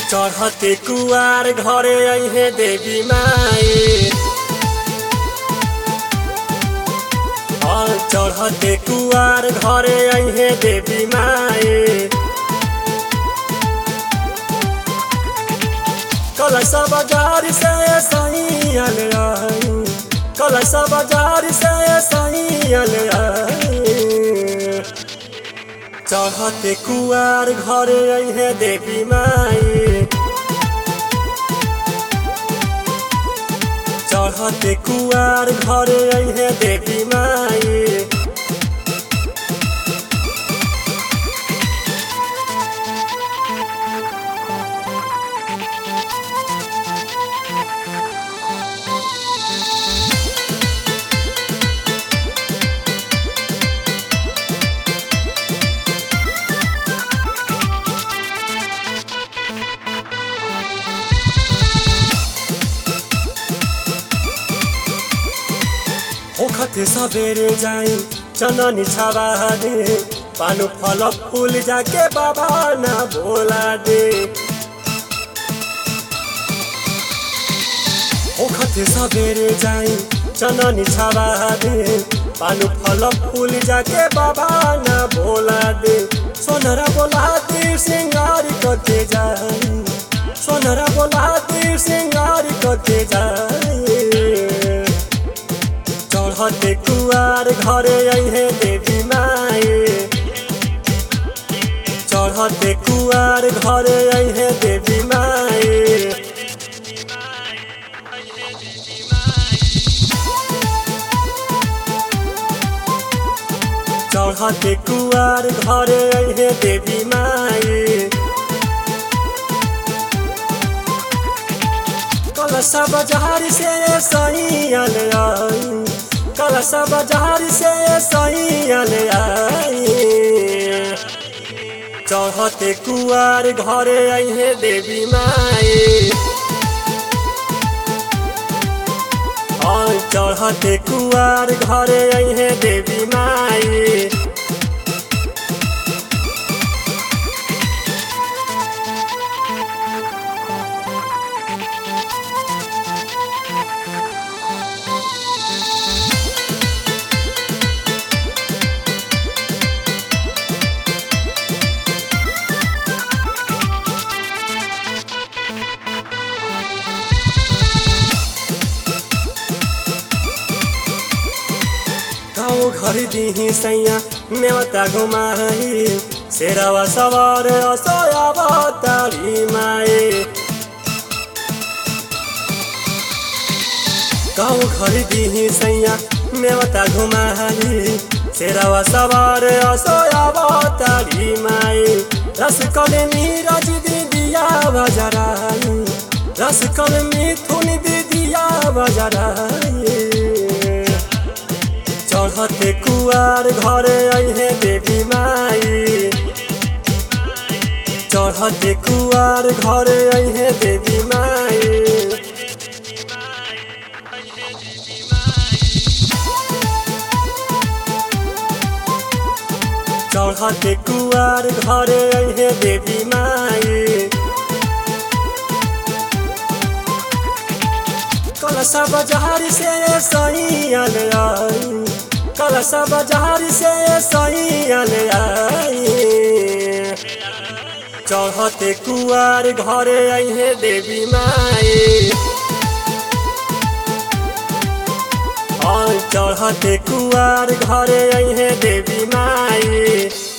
चढ़ते कुआर घरे अइहे देवी माई। चढ़ते कुआर घरे अइहे देवी माई। कलश बाजार से सैयल आई, कलश बाजार से सैयल आई। चढ़ते कुआर घरे अइहे देवी माई। चढ़ते कुआर घरे अइहे देवी माई। ओखते सबेरे जाई चननी छावा दे, पानु फल फूल जाके बाबा ना बोला दे। ओखते सबेरे जाई चननी छावा दे, पानु फल फूल जाके बाबा ना बोला दे। सोनरा बोला दे सिंगार करके जाई, सोनरा बोला दे सिंगार करके जाई। चढ़ते कुआर घरे अइहे देवी माई। चढ़ते कुआर घरे अइहे देवी माई। चढ़ते कुआर घरे अइहे देवी माई। कलश बाजार से सैयल आई, कलश बाजार से सैयल आई। चढ़ते कुआर घरे अइहे देवी माई। चढ़ते कुआर घरे अइहे देवी माई। घर दीही सैया नेवता घुमाई, शेरवा सवार असोया बतारी माई। गाँव घर दीही सैया नेवता घुमाई, शेरवा सवार असोया बतारी माई। रस कल नीरज दीदिया बजराई, रस कल मिथुन दीदिया बजराई। चढ़ते कुआर घरे अइहे देवी माई। चढ़ते कुआर घरे अइहे देवी माई। चढ़ते कुआर घरे अइहे देवी माई। कलश बाजार से सैयल आई, कलश बाजार से सैयल आई। चढ़ते कुआर घरे अइहे देवी माई। चढ़ते कुआर घरे अइहे देवी माई।